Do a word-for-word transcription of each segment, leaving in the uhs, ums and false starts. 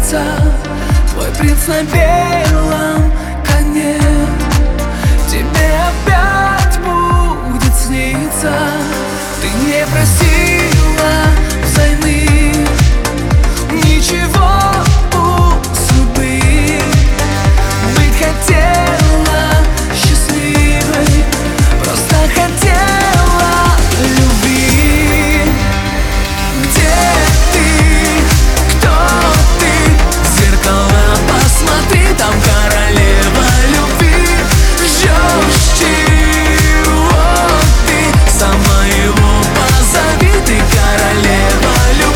снится твой принц на белом коне. Тебе опять будет сниться. Ты не просила взаймы ничего у судьбы. Быть хотела счастливой, просто хотела любви. Где ты? Кто ты? В зеркало посмотри, там королева любви. Ждешь чего ты? Сама его позови, ты королева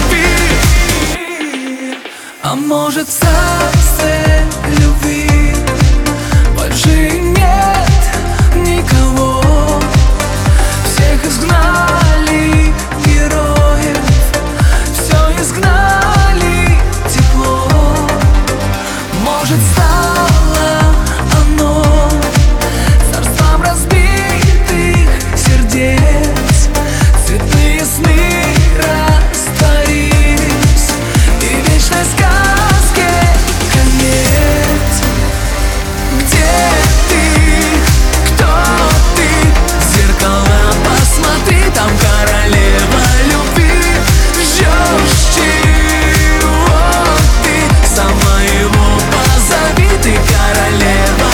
любви. А может, в царстве любви больше нет никого? Всех изгнали героев, все изгнали тепло. Может, стало оно царством разбитых сердец. Цветные сны растворились, и вечной сказке конец. Где ты? Кто ты? В зеркало посмотри, там королева любви. Ждешь чего ты? Сама его позови, ты королева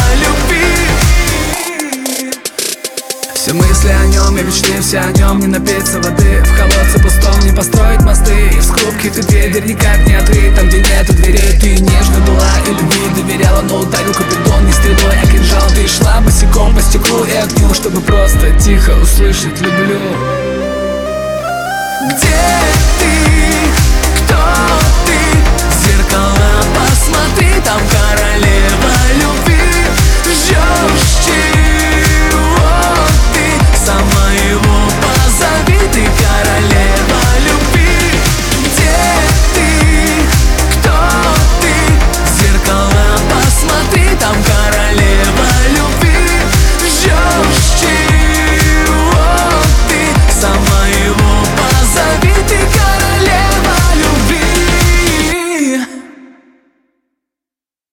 любви. Все мысли о нем и мечты все о нем. Не напиться воды в колодце пустом, не построить мосты. И в скобке ты дверь никак не открыть. Там, где нету дверей, ты нежно была и любви доверяла, но ударил купидон не стрелой, а кинжал. Ты шла босиком по стеклу и огню, чтобы просто тихо услышать любовь.